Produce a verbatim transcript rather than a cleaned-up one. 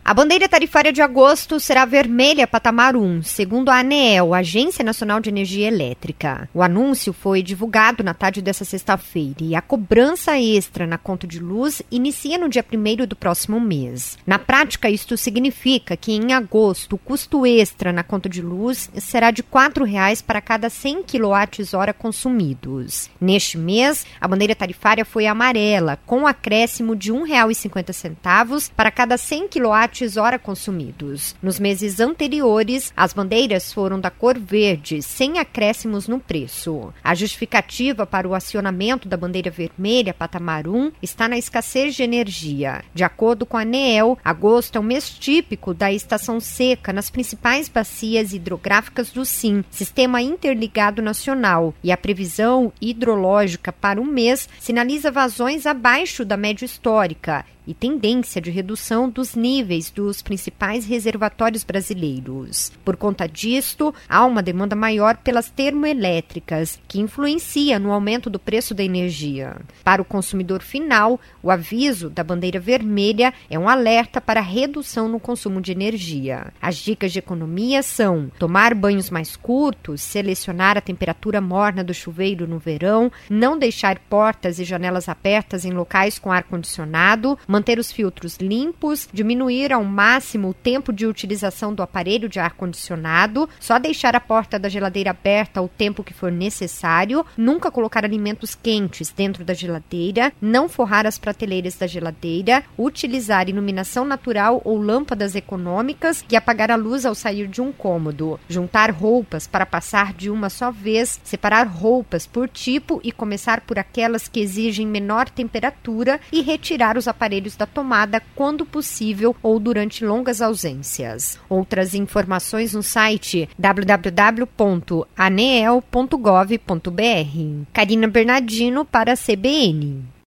A bandeira tarifária de agosto será vermelha patamar um, segundo a ANEEL, Agência Nacional de Energia Elétrica. O anúncio foi divulgado na tarde desta sexta-feira e a cobrança extra na conta de luz inicia no dia primeiro do próximo mês. Na prática, isto significa que em agosto o custo extra na conta de luz será de quatro reais para cada cem quilowatt-hora consumidos. Neste mês, a bandeira tarifária foi amarela, com um acréscimo de um real e cinquenta centavos para cada cem quilowatt-hora consumidos. Nos meses anteriores, as bandeiras foram da cor verde, sem acréscimos no preço. A justificativa para o acionamento da bandeira vermelha patamar um está na escassez de energia. De acordo com a ANEEL, agosto é um mês típico da estação seca nas principais bacias hidrográficas do S I N, Sistema Interligado Nacional, e a previsão hidrológica para o mês sinaliza vazões abaixo da média histórica e tendência de redução dos níveis dos principais reservatórios brasileiros. Por conta disto, há uma demanda maior pelas termoelétricas, que influencia no aumento do preço da energia. Para o consumidor final, o aviso da bandeira vermelha é um alerta para redução no consumo de energia. As dicas de economia são tomar banhos mais curtos, selecionar a temperatura morna do chuveiro no verão, não deixar portas e janelas abertas em locais com ar-condicionado, manter os filtros limpos, diminuir ao máximo o tempo de utilização do aparelho de ar-condicionado, só deixar a porta da geladeira aberta o tempo que for necessário, nunca colocar alimentos quentes dentro da geladeira, não forrar as prateleiras da geladeira, utilizar iluminação natural ou lâmpadas econômicas e apagar a luz ao sair de um cômodo, juntar roupas para passar de uma só vez, separar roupas por tipo e começar por aquelas que exigem menor temperatura e retirar os aparelhos da tomada quando possível ou durante longas ausências. Outras informações no site w w w ponto aneel ponto gov ponto b r. Karina Bernardino para a C B N.